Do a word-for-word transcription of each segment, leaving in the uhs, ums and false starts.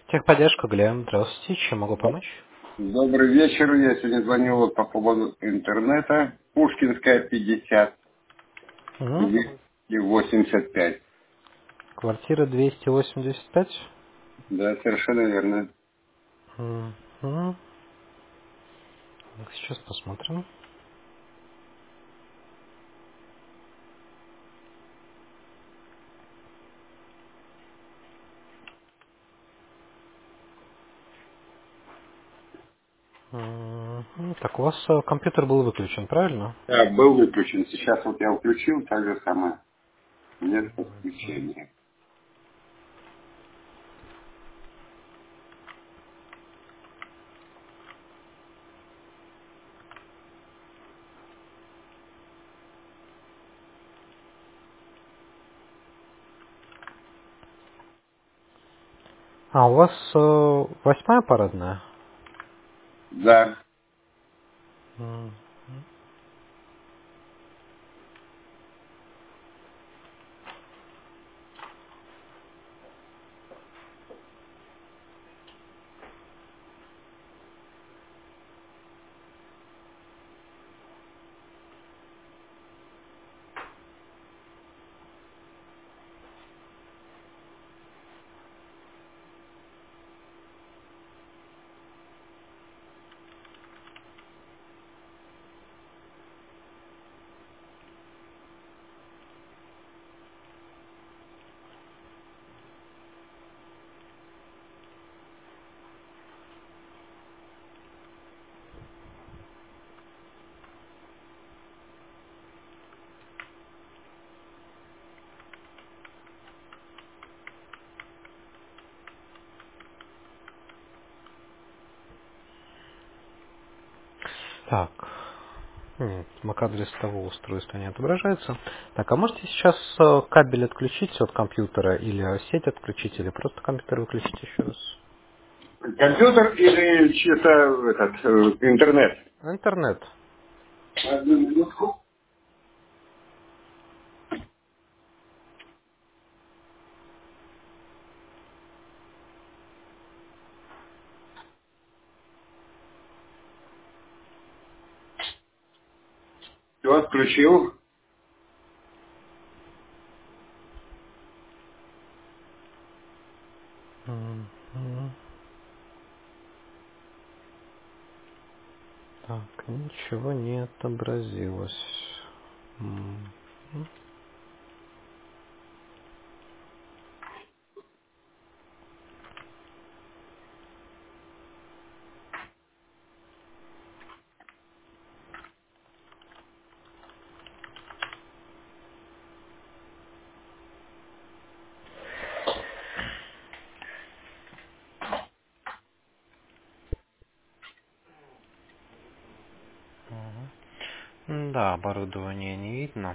Техподдержка, Глеб. Здравствуйте. Чем могу помочь? Добрый вечер. Я сегодня звонил вот по поводу интернета. Пушкинская, пятьдесят, Угу. двести восемьдесят пять. Квартира двести восемьдесят пять. Да, совершенно верно. Угу. Сейчас посмотрим. Мгм. Так, у вас э, компьютер был выключен, правильно? Да, был выключен. Сейчас вот я включил, так же самое. Нет подключения. А, у вас э, восьмая парадная? Да. М. Так. Нет, MAC-адрес того устройства не отображается. Так, а можете сейчас э, кабель отключить от компьютера или сеть отключить, или просто компьютер выключить еще раз? Компьютер или чисто этот, э, интернет? Интернет. Одну минутку. Все, отключил. Мгм. Так, ничего не отобразилось. М. М, Да, оборудование не видно.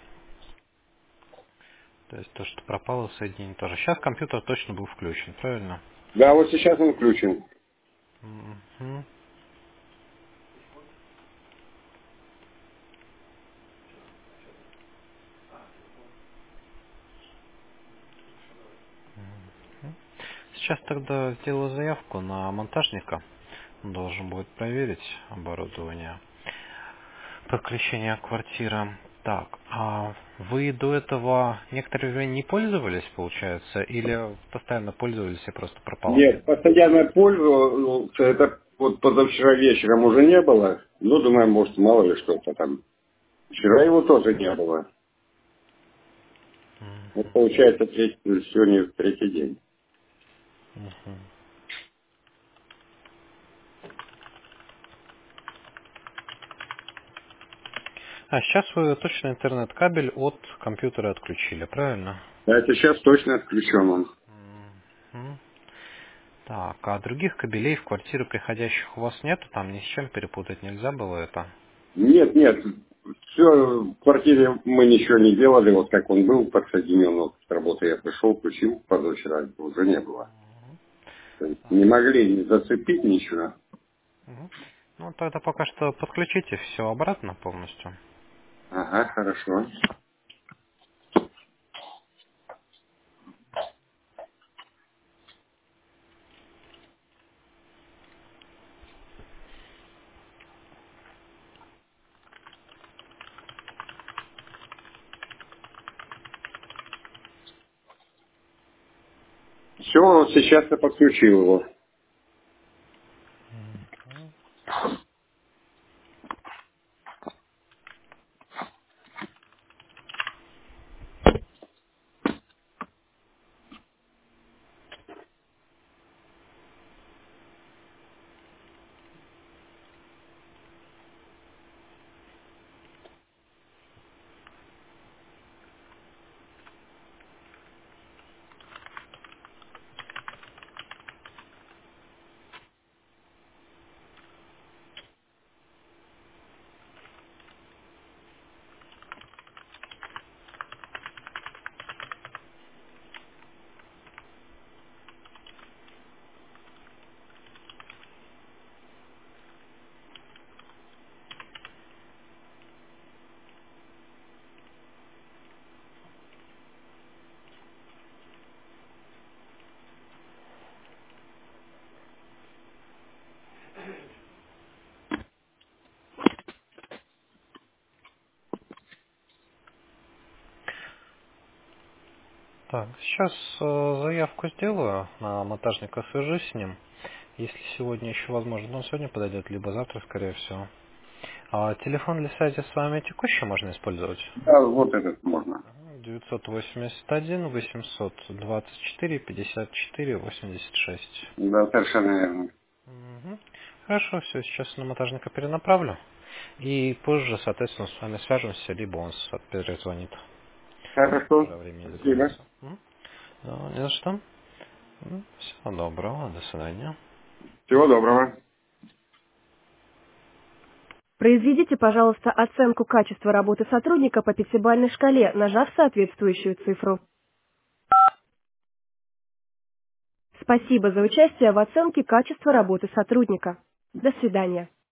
То есть то, что пропало, соединение тоже. Сейчас компьютер точно был включен, правильно? Да, вот сейчас он включен. Мгм. Сейчас тогда сделаю заявку на монтажника. Он должен будет проверить оборудование. Подключение квартиры. Так, а вы до этого некоторое время не пользовались, получается, или постоянно пользовались и просто пропало? Нет, постоянно пользовался. Это вот позавчера вечером уже не было. Ну, думаю, может, мало ли что-то там. Вчера его тоже не было. Вот получается, третий, сегодня третий день. Мгм. А сейчас вы точно интернет-кабель от компьютера отключили, правильно? А сейчас точно отключен он. Мгм. Так, а других кабелей в квартиру приходящих у вас нету? Там ни с чем перепутать нельзя было это? Нет, нет, все, в квартире мы ничего не делали, вот как он был подсоединен, вот с работы я пришел, включил позавчера, уже не было. То есть не Так. могли не зацепить ничего. Мгм. Ну, тогда пока что подключите все обратно полностью. Ага, хорошо. Все, сейчас я подключил его. Так, сейчас э, заявку сделаю на монтажника, свяжусь с ним. Если сегодня еще возможно, он сегодня подойдет, либо завтра, скорее всего. А телефон для связи с вами текущий можно использовать? Да, вот этот можно. девятьсот восемьдесят один восемьсот двадцать четыре пятьдесят четыре восемьдесят шесть. Да, совершенно верно. Мгм. Хорошо, все, сейчас на монтажника перенаправлю. И позже, соответственно, с вами свяжемся, либо он с- перезвонит. Хорошо. Уже времени Спасибо. договоримся. М? Ну, не за что. М, Всего доброго, до свидания. Всего доброго. Произведите, пожалуйста, оценку качества работы сотрудника по пятибалльной шкале, нажав соответствующую цифру. Спасибо за участие в оценке качества работы сотрудника. До свидания.